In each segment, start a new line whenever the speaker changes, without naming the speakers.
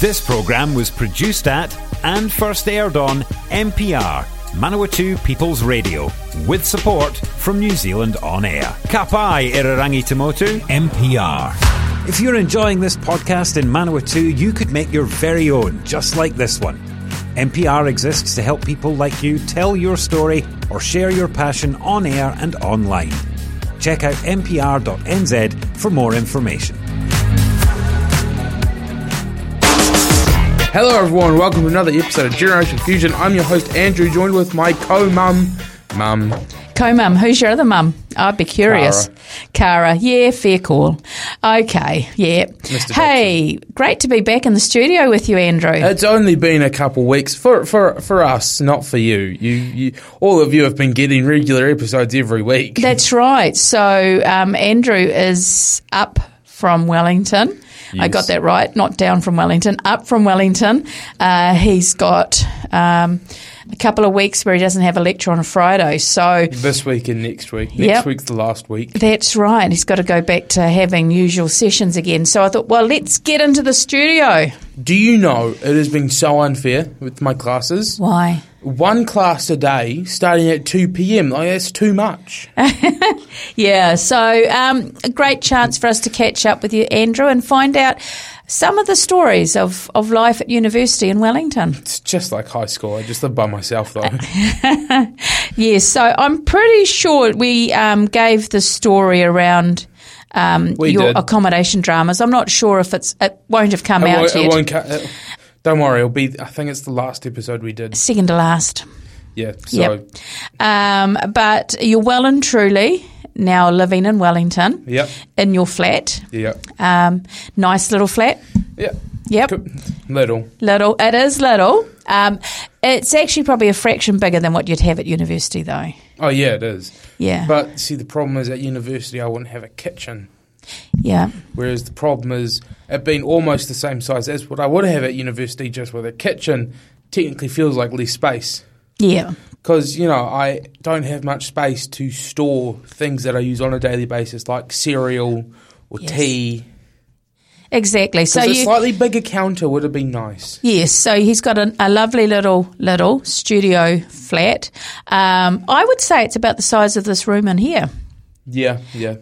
This programme was produced at and first aired on MPR, Manawatu People's Radio, with support from New Zealand On Air. Ka pai Irarangi Tamotu, MPR. If you're enjoying this podcast in Manawatu, you could make your very own, just like this one. MPR exists to help people like you tell your story or share your passion on air and online. Check out mpr.nz for more information.
Hello everyone, welcome to another episode of Generation Fusion. I'm your host Andrew, joined with my co-mum.
Co-mum, who's your other mum? I'd be curious. Cara, yeah, fair call. Okay, yeah.
Mr.
Hey,
Dodson.
Great to be back in the studio with you, Andrew.
It's only been a couple weeks for us, not for you. You. All of you have been getting regular episodes every week.
That's right. So Andrew is up from Wellington. Yes. I got that right, not down from Wellington, up from Wellington. He's got a couple of weeks where he doesn't have a lecture on a Friday. So
this week and next week. Next week's the last week. That's
right. He's got to go back to having usual sessions again. So I thought, well, let's get into the studio.
Do you know it has been so unfair with my classes?
Why?
One class a day starting at 2 p.m. Like, that's too much.
Yeah, so a great chance for us to catch up with you, Andrew, and find out some of the stories of life at university in Wellington.
It's just like high school. I just live by myself, though.
Yes, so I'm pretty sure we gave the story around your accommodation dramas. I'm not sure if it won't have come out yet.
Don't worry, it'll be. I think it's the last episode we did.
Second to last.
Yeah. So.
Yep. But you're well and truly now living in Wellington.
Yep.
In your flat.
Yep.
Nice little flat.
Yep.
Yep.
Little.
It is little. It's actually probably a fraction bigger than what you'd have at university, though.
Oh yeah, it is.
Yeah.
But see, the problem is at university I wouldn't have a kitchen.
Yeah.
Whereas the problem is it being almost the same size as what I would have at university, just with a kitchen, technically feels like less space.
Yeah.
Because, I don't have much space to store things that I use on a daily basis, like cereal or tea.
Exactly. So
a slightly bigger counter would have been nice.
Yes. So he's got a lovely little studio flat. I would say it's about the size of this room in here.
Yeah.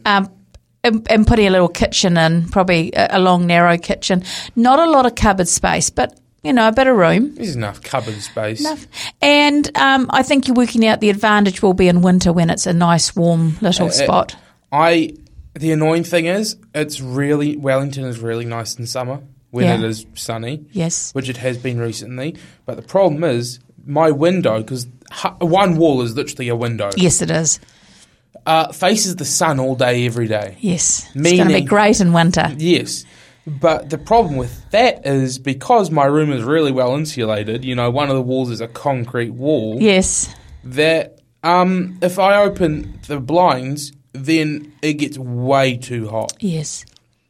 And putting a little kitchen in, probably a long, narrow kitchen. Not a lot of cupboard space, but, a bit of room.
There's enough cupboard space.
Enough. And I think you're working out the advantage will be in winter when it's a nice, warm little spot.
The annoying thing is, Wellington is really nice in summer when it is sunny.
Yes.
Which it has been recently. But the problem is, my window, because one wall is literally a window.
Yes, it is.
Faces the sun all day, every day.
Yes. It's going to be great in winter.
Yes. But the problem with that is because my room is really well insulated, one of the walls is a concrete wall.
Yes.
That if I open the blinds, then it gets way too hot.
Yes.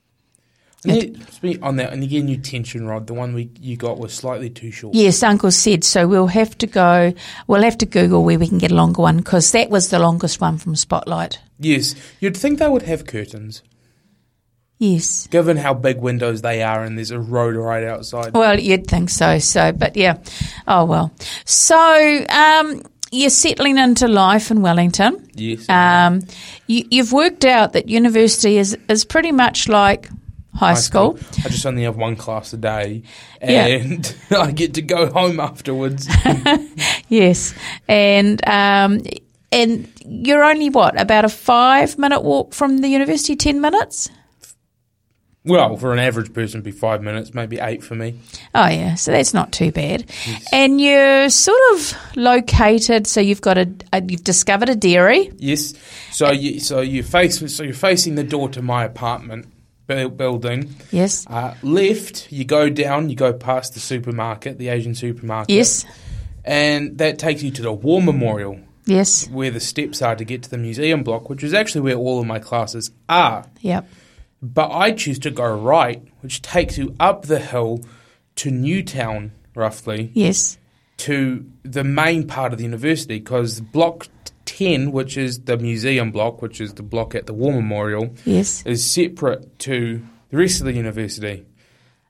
On that, and again, your tension rod, the one you got was slightly too short.
Yes, Uncle said so. We'll have to Google where we can get a longer one because that was the longest one from Spotlight.
Yes, you'd think they would have curtains.
Yes.
Given how big windows they are and there's a road right outside.
Well, you'd think so. But yeah. Oh, well. So, you're settling into life in Wellington.
Yes.
You've worked out that university is pretty much like high school.
I just only have one class a day and I get to go home afterwards.
Yes. And you're only, about a 5-minute walk from the university, 10 minutes?
Well, for an average person, it'd be 5 minutes, maybe 8 for me.
Oh, yeah, so that's not too bad.
Yes.
And you're sort of located, so you've got you've discovered a dairy.
Yes. So you're facing the door to my apartment building.
Yes.
Left, you go down, you go past the supermarket, the Asian supermarket.
Yes.
And that takes you to the War Memorial.
Yes.
Where the steps are to get to the museum block, which is actually where all of my classes are.
Yep.
But I choose to go right, which takes you up the hill to Newtown, roughly.
Yes.
To the main part of the university, because Block 10, which is the museum block, which is the block at the War Memorial,
yes,
is separate to the rest of the university.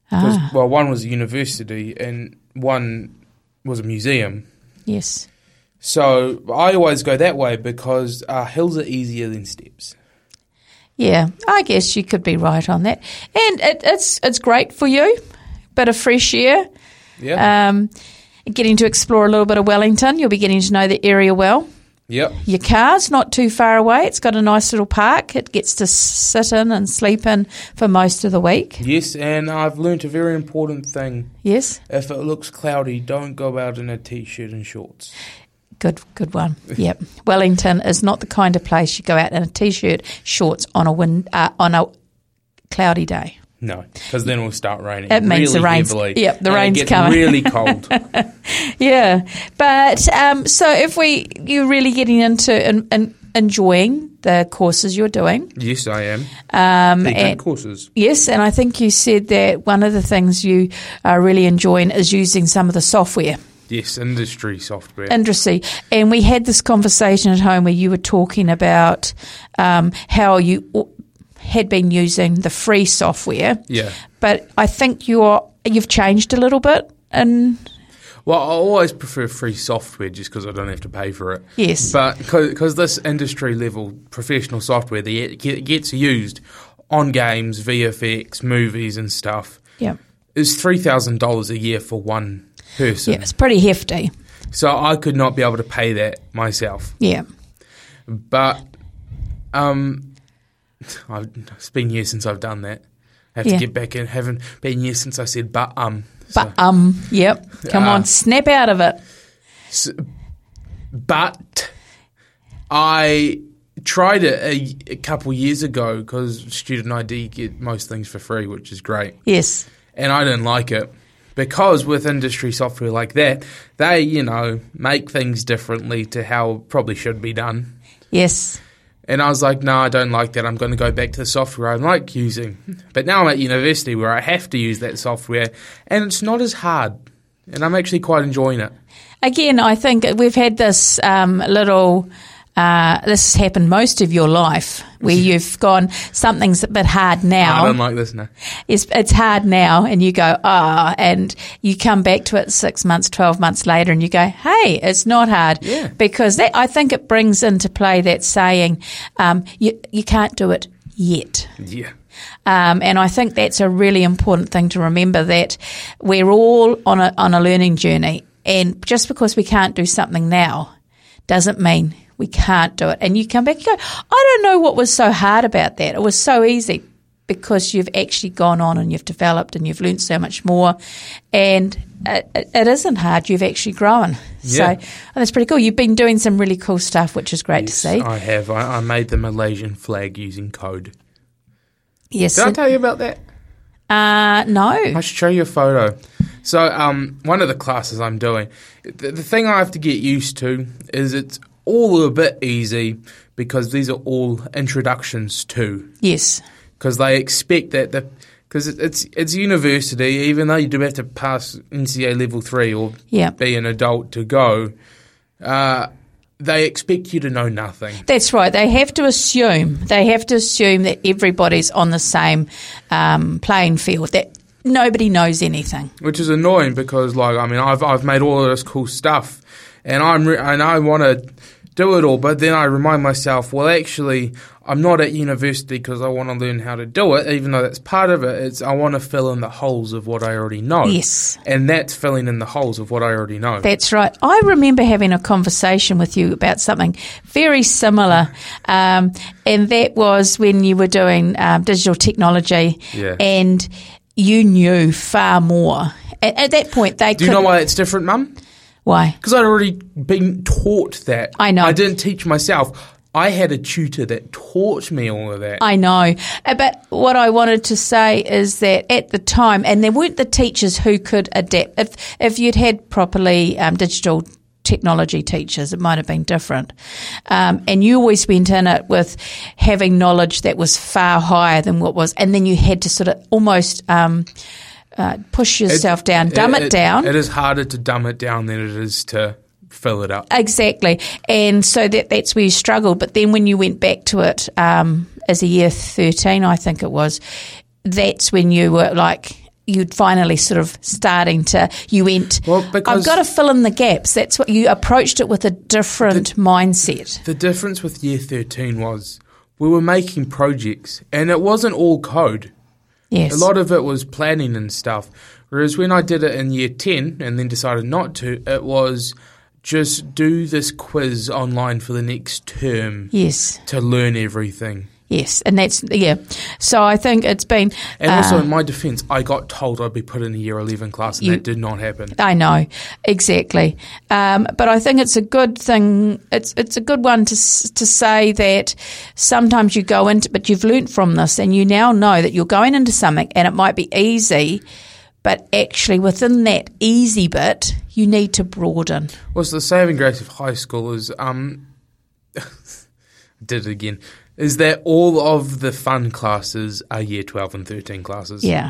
Well, one was a university and one was a museum.
Yes.
So I always go that way because hills are easier than steps.
Yeah, I guess you could be right on that. And it's great for you, bit of fresh air.
Yeah.
Getting to explore a little bit of Wellington. You'll be getting to know the area well.
Yep.
Your car's not too far away. It's got a nice little park. It gets to sit in and sleep in for most of the week.
Yes, and I've learnt a very important thing.
Yes.
If it looks cloudy, don't go out in a T-shirt and shorts.
Good one. Yep. Wellington is not the kind of place you go out in a T-shirt, shorts on a cloudy day.
No, because then it will start raining.
It means
really
the rain's
heavily.
Yep, the
and
rain's
it gets
coming.
really cold.
Yeah, but so if you're really getting into and enjoying the courses you're doing.
Yes, I am. They're good courses.
Yes, and I think you said that one of the things you are really enjoying is using some of the software.
Yes, industry software.
Industry. And we had this conversation at home where you were talking about how you had been using the free software.
Yeah.
But I think you've changed a little bit.
Well, I always prefer free software just because I don't have to pay for it.
Yes.
But because this industry-level professional software that gets used on games, VFX, movies and stuff,
Yeah.
is $3,000 a year for one person.
Yeah, it's pretty hefty.
So I could not be able to pay that myself.
Yeah.
But it's been years since I've done that. I have to get back in. Haven't been years since I said but.
Yep. Come on, snap out of it.
But I tried it a couple years ago because Student ID get most things for free, which is great.
Yes.
And I didn't like it because with industry software like that, they, make things differently to how it probably should be done.
Yes.
And I was like, no, I don't like that. I'm going to go back to the software I like using. But now I'm at university where I have to use that software, and it's not as hard. And I'm actually quite enjoying it.
Again, I think we've had this this has happened most of your life where you've gone, something's a bit hard now.
I don't like this now.
It's hard now, and you go, and you come back to it 6 months, 12 months later, and you go, hey, it's not hard.
Yeah.
Because I think it brings into play that saying, you can't do it yet.
Yeah.
And I think that's a really important thing to remember, that we're all on a learning journey, and just because we can't do something now doesn't mean we can't do it. And you come back and go, I don't know what was so hard about that. It was so easy, because you've actually gone on and you've developed and you've learnt so much more, and it isn't hard. You've actually grown.
Yeah.
So that's pretty cool. You've been doing some really cool stuff, which is great to see.
I have. I made the Malaysian flag using code.
Yes.
Did I tell you about that?
No.
I should show you a photo. So one of the classes I'm doing, the thing I have to get used to is it's all a bit easy because these are all introductions to.
Yes.
Because they expect that because it's university, even though you do have to pass NCA level 3 or be an adult to go, they expect you to know nothing.
That's right. They have to assume that everybody's on the same playing field, that nobody knows anything.
Which is annoying because, I've made all of this cool stuff, and I want to do it all, but then I remind myself, well, actually, I'm not at university because I want to learn how to do it, even though that's part of it. I want to fill in the holes of what I already know.
Yes.
And that's filling in the holes of what I already know.
That's right. I remember having a conversation with you about something very similar, and that was when you were doing digital technology, and you knew far more. At that point, they
Do you know why it's different, Mum?
Why?
Because I'd already been taught that.
I know.
I didn't teach myself. I had a tutor that taught me all of that.
I know. But what I wanted to say is that at the time, and there weren't the teachers who could adapt. If you'd had properly digital technology teachers, it might have been different. And you always went in it with having knowledge that was far higher than what was, and then you had to sort of almost push yourself down, dumb it down.
It is harder to dumb it down than it is to fill it up.
Exactly. And so that's where you struggled. But then when you went back to it as a year 13, I think it was, that's when you were like, you'd finally sort of starting to, you went,
because
I've got to fill in the gaps. That's what you approached it with, a different mindset.
The difference with year 13 was we were making projects and it wasn't all code.
Yes.
A lot of it was planning and stuff. Whereas when I did it in year 10 and then decided not to, it was just do this quiz online for the next term.
Yes.
To learn everything.
Yes, and that's, yeah. So I think it's been...
And also, in my defence, I got told I'd be put in a year 11 class, and that did not happen.
I know, exactly. But I think it's a good thing, it's a good one to say that sometimes you go into, but you've learnt from this, and you now know that you're going into something, and it might be easy, but actually within that easy bit, you need to broaden.
Well, so the saving grace of high school is... did it again... is that all of the fun classes are year 12 and 13 classes.
Yeah.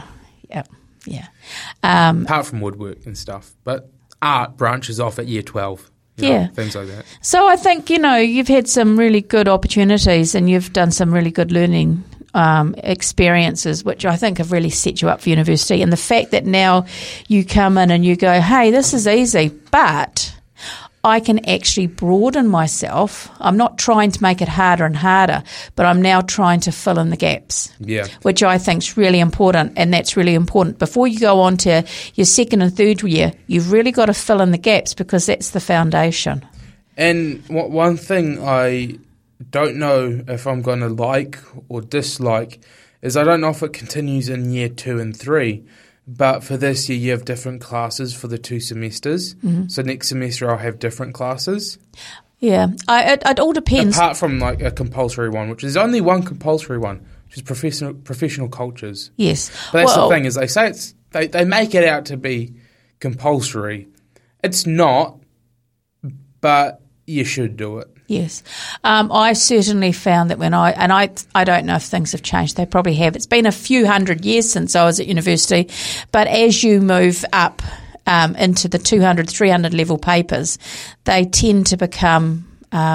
Apart from woodwork and stuff. But art branches off at year 12. You know, things like that.
So I think, you've had some really good opportunities and you've done some really good learning experiences, which I think have really set you up for university. And the fact that now you come in and you go, hey, this is easy, but... I can actually broaden myself. I'm not trying to make it harder and harder, but I'm now trying to fill in the gaps.
Yeah.
Which I think is really important, and that's really important. Before you go on to your second and third year, you've really got to fill in the gaps because that's the foundation.
And one thing I don't know if I'm going to like or dislike is I don't know if it continues in year 2 and 3. But for this year, you have different classes for the 2 semesters. Mm-hmm. So next semester, I'll have different classes.
Yeah, it all depends.
Apart from like a compulsory one, which is only one compulsory one, which is professional cultures.
Yes.
But that's the thing is they say they make it out to be compulsory. It's not, but you should do it.
Yes. I certainly found that when I don't know if things have changed, they probably have. It's been a few hundred years since I was at university, but as you move up into the 200, 300 level papers, they tend to become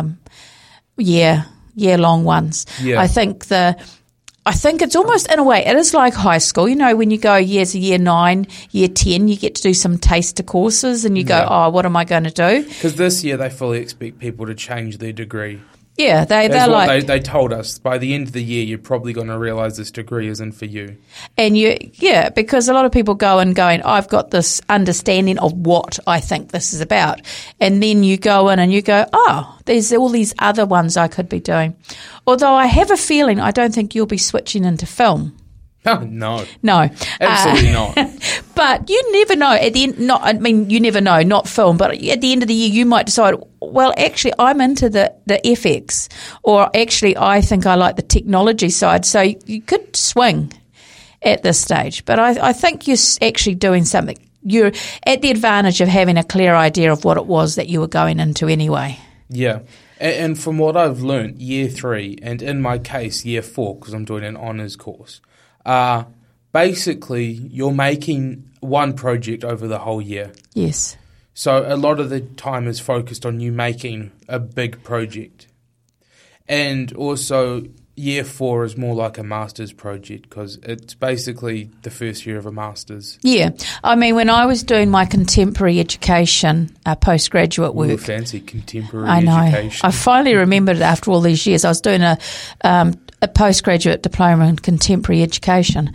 year-long ones. Yeah. I think it's almost, in a way, it is like high school. When you go year 9, year 10, you get to do some taster courses and you go, what am I going to do?
Because this year they fully expect people to change their degree.
Yeah, they're like...
They told us by the end of the year you're probably going to realise this degree isn't for you.
And because a lot of people go and going, I've got this understanding of what I think this is about. And then you go in and you go, there's all these other ones I could be doing. Although I have a feeling I don't think you'll be switching into film.
Oh, no.
No.
Absolutely not.
But you never know. You never know, not film, but at the end of the year you might decide, well, actually I'm into the FX, or actually I think I like the technology side. So you could swing at this stage. But I think you're actually doing something. You're at the advantage of having a clear idea of what it was that you were going into anyway.
Yeah. And from what I've learnt, year 3, and in my case, year 4, because I'm doing an honours course, basically you're making one project over the whole year.
Yes.
So a lot of the time is focused on you making a big project. And also year 4 is more like a master's project because it's basically the first year of a master's. Yeah.
When I was doing my contemporary education postgraduate work.
Ooh, fancy contemporary education.
I finally remembered it after all these years. I was doing a postgraduate diploma in contemporary education.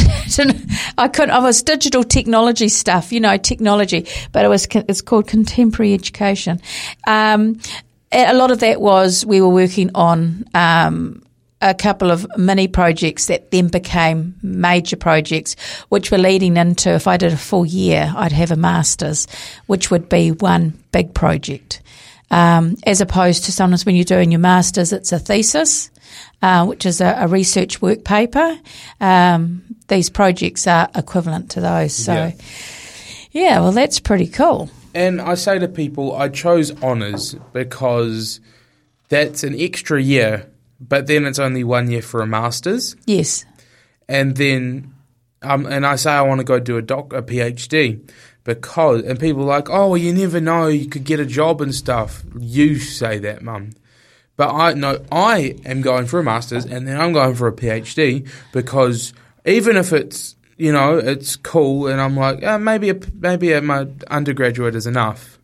I was digital technology stuff, technology, but it's called contemporary education. A lot of that was we were working on a couple of mini projects that then became major projects, which were leading into, if I did a full year, I'd have a master's, which would be one big project. As opposed to sometimes when you're doing your master's, it's a thesis, which is a research work paper. These projects are equivalent to those. So, well, that's pretty cool.
And I say to people, I chose honours because that's an extra year, but then it's only 1 year for a master's.
Yes.
And then, and I say I want to go do a PhD. Because, and people are like, oh, well, you never know, you could get a job and stuff. You say that, Mum. But I am going for a master's and then I'm going for a PhD because even if it's it's cool, and I'm like, maybe my undergraduate is enough.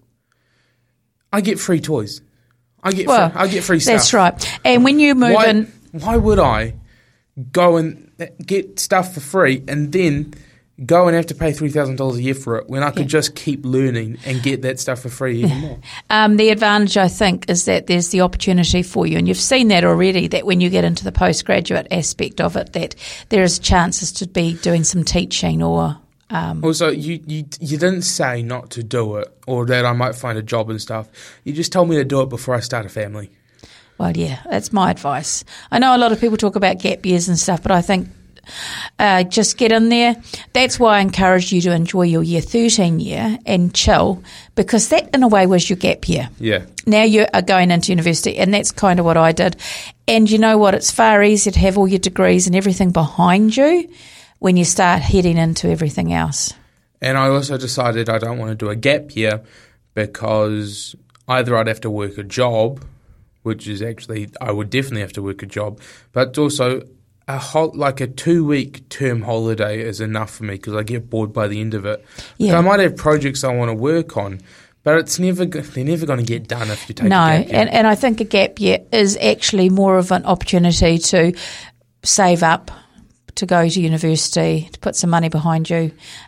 I get free toys. I get free stuff.
That's right. And when you move in...
Why would I go and get stuff for free and then go and have to pay $3,000 a year for it when I could just keep learning and get that stuff for free even more?
The advantage, I think, is that there's the opportunity for you, and you've seen that already, that when you get into the postgraduate aspect of it, that there is chances to be doing some teaching or...
Also, you didn't say not to do it or that I might find a job and stuff. You just told me to do it before I start a family.
Well, yeah, that's my advice. I know a lot of people talk about gap years and stuff, but I think just get in there. That's why I encourage you to enjoy your year 13 year and chill, because that, in a way, was your gap year.
Yeah.
Now you are going into university, and that's kind of what I did. And you know what? It's far easier to have all your degrees and everything behind you when you start heading into everything else.
And I also decided I don't want to do a gap year because either I'd have to work a job, which is actually, I would definitely have to work a job, but also a 2-week term holiday is enough for me because I get bored by the end of it. Yeah. So I might have projects I want to work on, but they're never going to get done if you take a gap year.
And I think a gap year is actually more of an opportunity to save up, to go to university, to put some money behind you.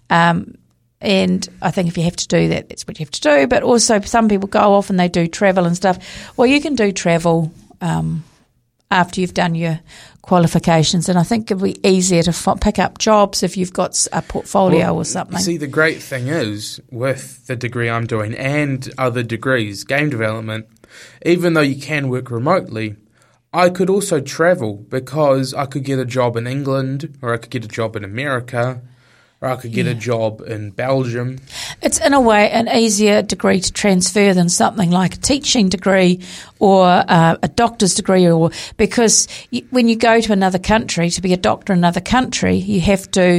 And I think if you have to do that, that's what you have to do. But also some people go off and they do travel and stuff. Well, you can do travel after you've done your qualifications, and I think it'll be easier to pick up jobs if you've got a portfolio or something.
See, the great thing is, with the degree I'm doing and other degrees, game development, even though you can work remotely, I could also travel because I could get a job in England, or I could get a job in America, or I could get a job in Belgium. It's,
in a way, an easier degree to transfer than something like a teaching degree or a doctor's degree, or because when you go to another country to be a doctor in another country, you have to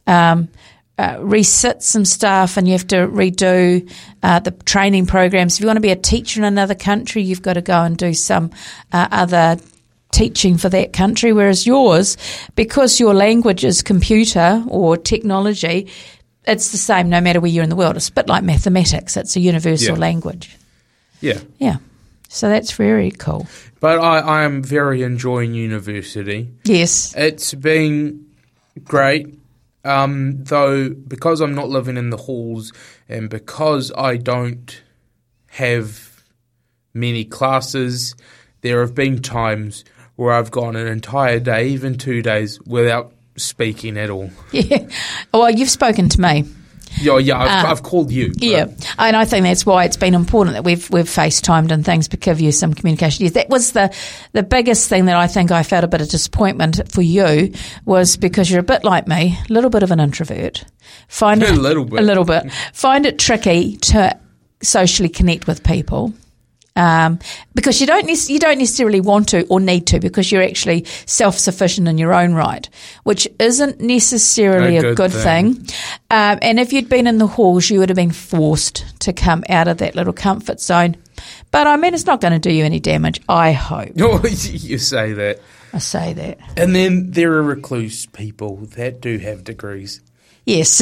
resit some stuff, and you have to redo the training programs. If you want to be a teacher in another country, you've got to go and do some other teaching for that country, whereas yours, because your language is computer or technology, it's the same no matter where you're in the world. It's a bit like mathematics. It's a universal language.
Yeah.
Yeah. So that's very cool.
But I am very enjoying university.
Yes.
It's been great. Though, because I'm not living in the halls and because I don't have many classes, there have been times where I've gone an entire day, even 2 days, without speaking at all.
Yeah. Well, you've spoken to me.
Yeah, I've called you.
Yeah, and I think that's why it's been important that we've FaceTimed and things to give you some communication. Yes, that was the biggest thing that I think I felt a bit of disappointment for you, was because you're a bit like me, a little bit of an introvert. A little bit. Find it tricky to socially connect with people. Because you don't necessarily want to or need to, because you're actually self-sufficient in your own right, which isn't necessarily a good thing. And if you'd been in the halls, you would have been forced to come out of that little comfort zone. But I mean, it's not going to do you any damage, I hope.
You say that.
I say that.
And then there are recluse people that do have degrees.
Yes.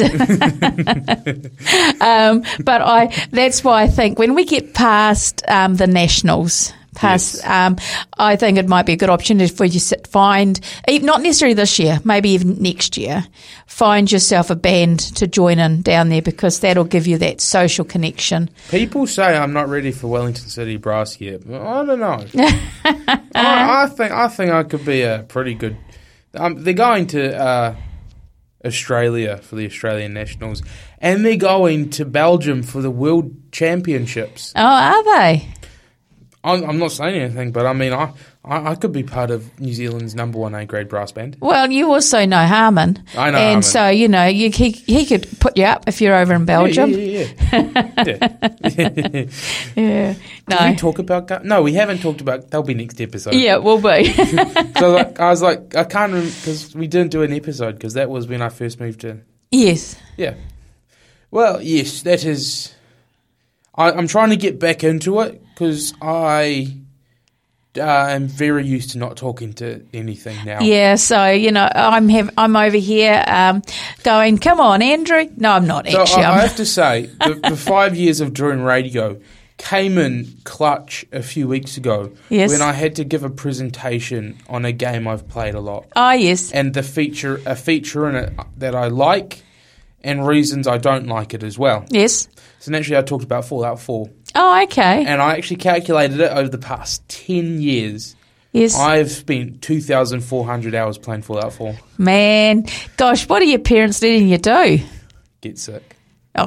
But that's why I think when we get past the nationals, I think it might be a good opportunity for you to find, not necessarily this year, maybe even next year, find yourself a band to join in down there, because that'll give you that social connection.
People say I'm not ready for Wellington City Brass yet. I don't know. I think I could be a pretty good. They're going to Australia for the Australian Nationals, and they're going to Belgium for the World Championships.
Oh, are they?
I'm not saying anything, but I mean, I could be part of New Zealand's number 1 A-grade brass band.
Well, you also know Harmon.
I know
and
Harmon.
So, you know, he could put you up if you're over in Belgium.
Yeah.
Yeah. No.
Did we talk about... No, we haven't talked about... That'll be next episode.
Yeah, it will be.
So I was like, I can't remember, because we didn't do an episode, because that was when I first moved to...
Yes.
Yeah. Well, yes, that is... I'm trying to get back into it, because I am very used to not talking to anything now.
Yeah, so, I'm over here going, come on, Andrew. No, I'm not,
So
actually.
I have to say, the 5 years of doing radio came in clutch a few weeks ago when I had to give a presentation on a game I've played a lot.
Oh, yes.
And a feature in it that I like and reasons I don't like it as well.
Yes.
So naturally I talked about Fallout 4.
Oh, okay.
And I actually calculated it over the past 10 years.
Yes.
I've spent 2,400 hours playing Fallout 4.
Man, gosh, what are your parents letting you do?
Get sick.
Oh,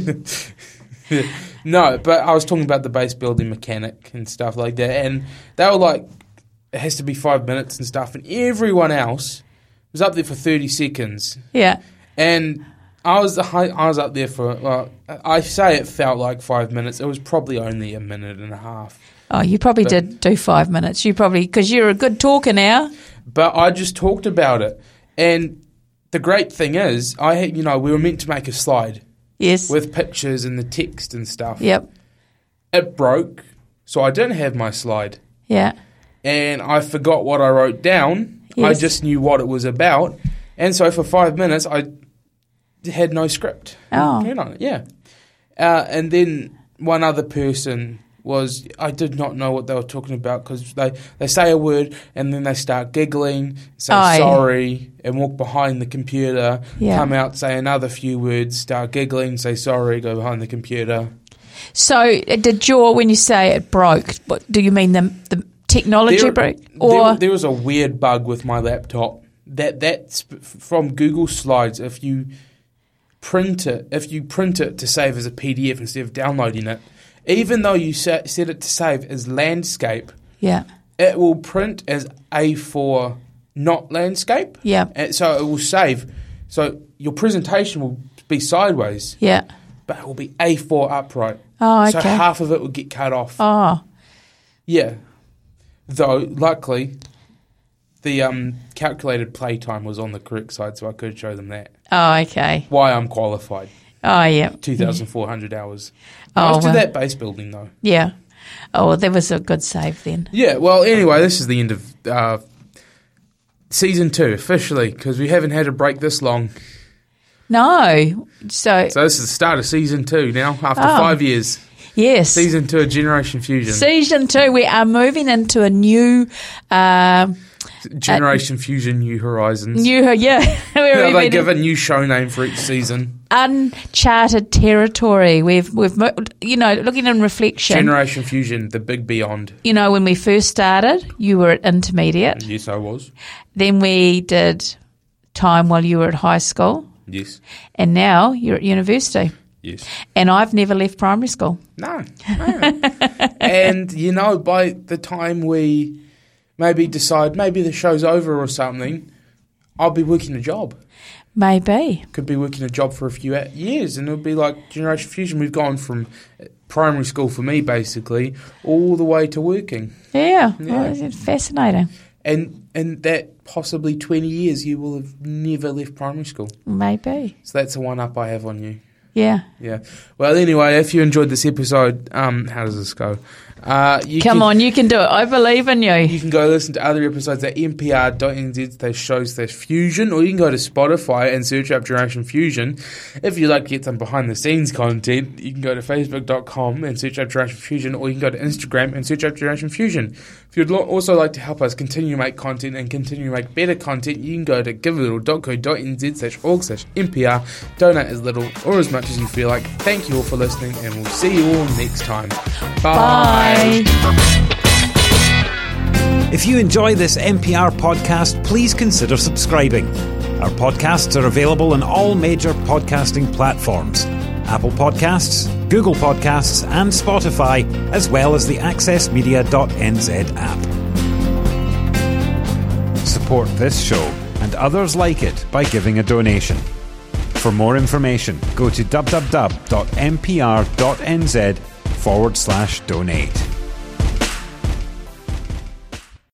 No, but I was talking about the base building mechanic and stuff like that. And they were like, it has to be 5 minutes and stuff. And everyone else was up there for 30 seconds.
yeah.
And I was up there for, well, I say it felt like 5 minutes. It was probably only a minute and a half.
Oh, you probably did do 5 minutes. You probably, because you're a good talker now.
But I just talked about it. And the great thing is, we were meant to make a slide.
Yes.
With pictures and the text and stuff.
Yep.
It broke, so I didn't have my slide.
Yeah.
And I forgot what I wrote down.
Yes.
I just knew what it was about. And so for 5 minutes, I had no script.
Oh.
Yeah. And then one other person I did not know what they were talking about because they say a word and then they start giggling, say sorry, and walk behind the computer, come out, say another few words, start giggling, say sorry, go behind the computer.
So when you say it broke, what do you mean the technology broke? Or
there was a weird bug with my laptop that's from Google Slides. If you print it to save as a PDF instead of downloading it, even though you set it to save as landscape, it will print as A4 not landscape.
Yeah.
And so it will save. So your presentation will be sideways.
Yeah.
But it will be A4 upright.
Oh, okay.
So half of it will get cut off.
Oh.
Yeah. Though, luckily, the calculated playtime was on the correct side, so I could show them that.
Oh, okay.
Why I'm qualified.
Oh, yeah.
2,400 hours. I was to that base building, though.
Yeah. Oh, well, that was a good save then.
Yeah, well, anyway, this is the end of Season 2, officially, because we haven't had a break this long.
No. So
this is the start of Season 2 now, after 5 years.
Yes.
Season 2 of Generation Fusion.
Season 2, we are moving into a new...
Generation Fusion, New Horizons.
They
give a new show name for each season.
Uncharted territory. We've looking in reflection.
Generation Fusion, the big beyond.
When we first started, you were at intermediate.
Yes, I was.
Then we did time while you were at high school.
Yes.
And now you're at university.
Yes.
And I've never left primary school.
No. And, by the time we maybe decide maybe the show's over or something, I'll be working a job.
Maybe.
Could be working a job for a few years, and it'll be like Generation Fusion. We've gone from primary school for me, basically, all the way to working.
Yeah. Well, it's fascinating.
And that possibly 20 years you will have never left primary school.
Maybe.
So that's a one-up I have on you.
Yeah.
Yeah. Well, anyway, if you enjoyed this episode, how does this go? You
can do it. I believe in you.
You can go listen to other episodes at npr.nz/shows/fusion, or you can go to Spotify and search up Generation Fusion. If you'd like to get some behind-the-scenes content, you can go to facebook.com and search up Generation Fusion, or you can go to Instagram and search up Generation Fusion. If you'd also like to help us continue to make content and continue to make better content, you can go to givealittle.co.nz/org/NPR. Donate as little or as much as you feel like. Thank you all for listening, and we'll see you all next time. Bye.
If you enjoy this NPR podcast, please consider subscribing. Our podcasts are available on all major podcasting platforms: Apple Podcasts, Google Podcasts, and Spotify, as well as the accessmedia.nz app. Support this show and others like it by giving a donation. For more information, go to www.npr.nz/donate.